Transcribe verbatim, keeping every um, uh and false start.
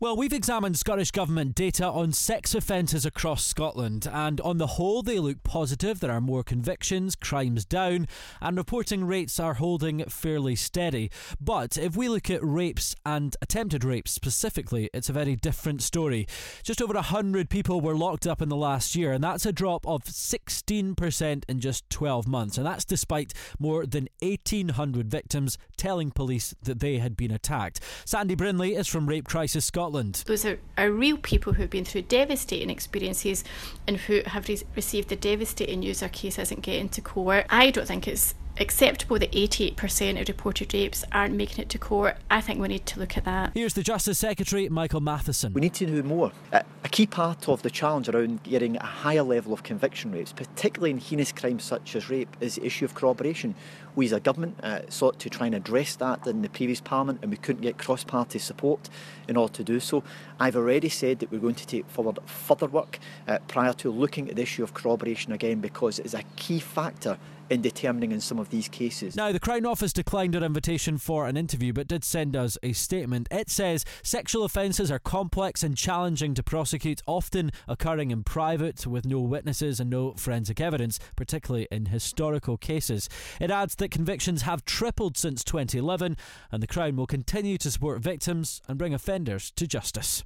Well, we've examined Scottish Government data on sex offences across Scotland, and on the whole they look positive. There are more convictions, crimes down, and reporting rates are holding fairly steady. But if we look at rapes and attempted rapes specifically, it's a very different story. Just over one hundred people were locked up in the last year, and that's a drop of sixteen percent in just twelve months. And that's despite more than eighteen hundred victims telling police that they had been attacked. Sandy Brindley is from Rape Crisis Scotland. Those are, are real people who have been through devastating experiences and who have re- received the devastating news their case isn't getting to court. I don't think it's acceptable that eighty-eight percent of reported rapes aren't making it to court. I think we need to look at that. Here's the Justice Secretary, Michael Matheson. We need to do more. A key part of the challenge around getting a higher level of conviction rates, particularly in heinous crimes such as rape, is the issue of corroboration. We as a government uh, sought to try and address that in the previous Parliament, and we couldn't get cross-party support in order to do so. I've already said that we're going to take forward further work uh, prior to looking at the issue of corroboration again, because it is a key factor in determining in some of these cases. Now, the Crown Office declined our invitation for an interview, but did send us a statement. It says sexual offences are complex and challenging to prosecute, often occurring in private with no witnesses and no forensic evidence, particularly in historical cases. It adds that convictions have tripled since twenty eleven, and the Crown will continue to support victims and bring offenders to justice.